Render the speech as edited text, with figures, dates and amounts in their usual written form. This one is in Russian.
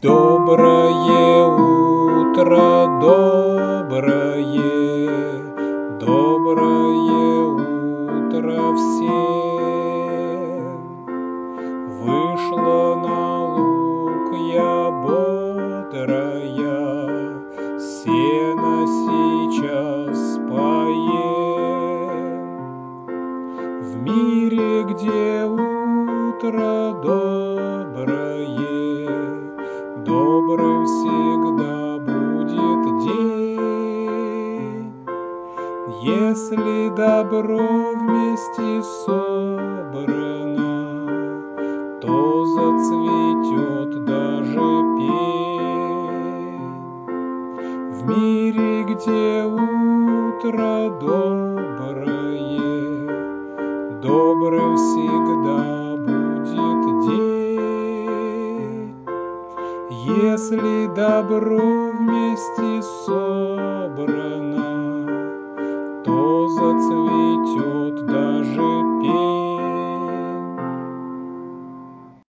Доброе утро, доброе утро всем. Вышла на луг я бодрая, сено сейчас поем. В мире, где утро добрым всегда будет день. Если добро вместе собрано, то зацветет даже пень. В мире, где утро добрым всегда будет день. Если добро вместе собрано, то зацветет